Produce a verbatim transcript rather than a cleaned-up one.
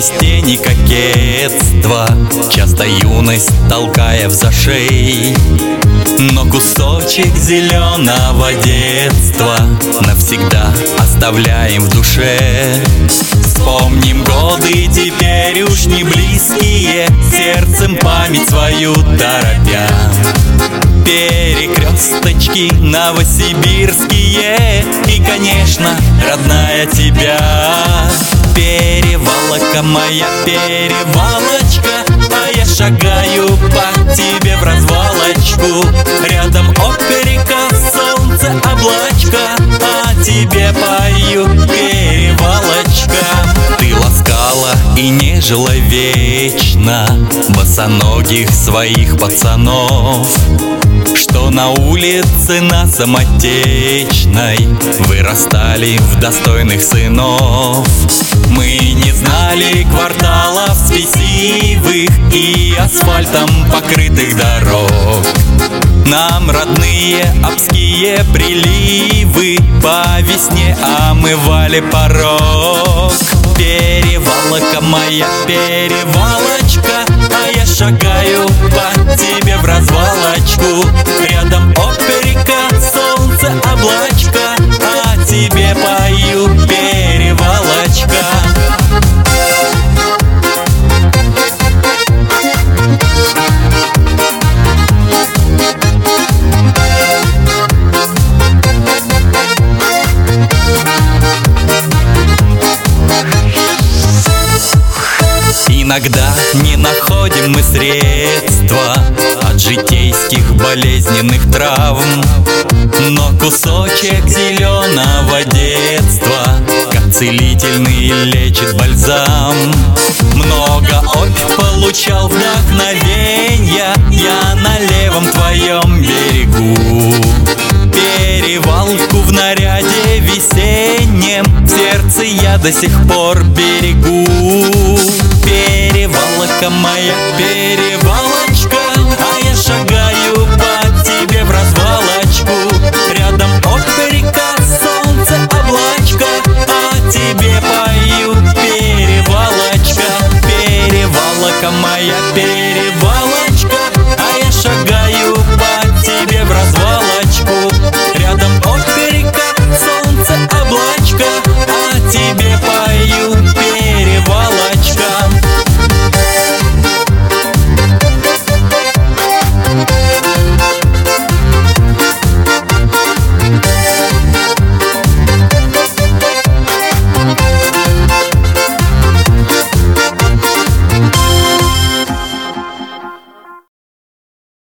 без тени кокетства, часто юность толкая в зашей. Но кусочек зеленого детства навсегда оставляем в душе. Вспомним годы теперь уж не близкие, сердцем память свою торопя. Перекресточки новосибирские и, конечно, родная тебя. Перевалка моя, перевалочка, а я шагаю по тебе в развалочку. Рядом оперика, солнце, облачко, а тебе пою, перевалочка. Ты ласкала и нежила вечно босоногих своих пацанов, что на улице на Самотечной вырастали в достойных сынов. Мы не знали кварталов спесивых и асфальтом покрытых дорог. Нам родные обские приливы по весне омывали порог. Перевалка моя, перевалочка, а я шагаю по тебе в развалочку. Рядом оперика, солнце, облачко, а тебе пою, перевалочка. Иногда не находим мы средства от житейских болезненных травм, но кусочек зеленого детства как целительный лечит бальзам. Много опь получал вдохновенья я на левом твоем берегу. Перевалку в наряде весеннем в сердце я до сих пор берегу. Перевалка моя, перевалка,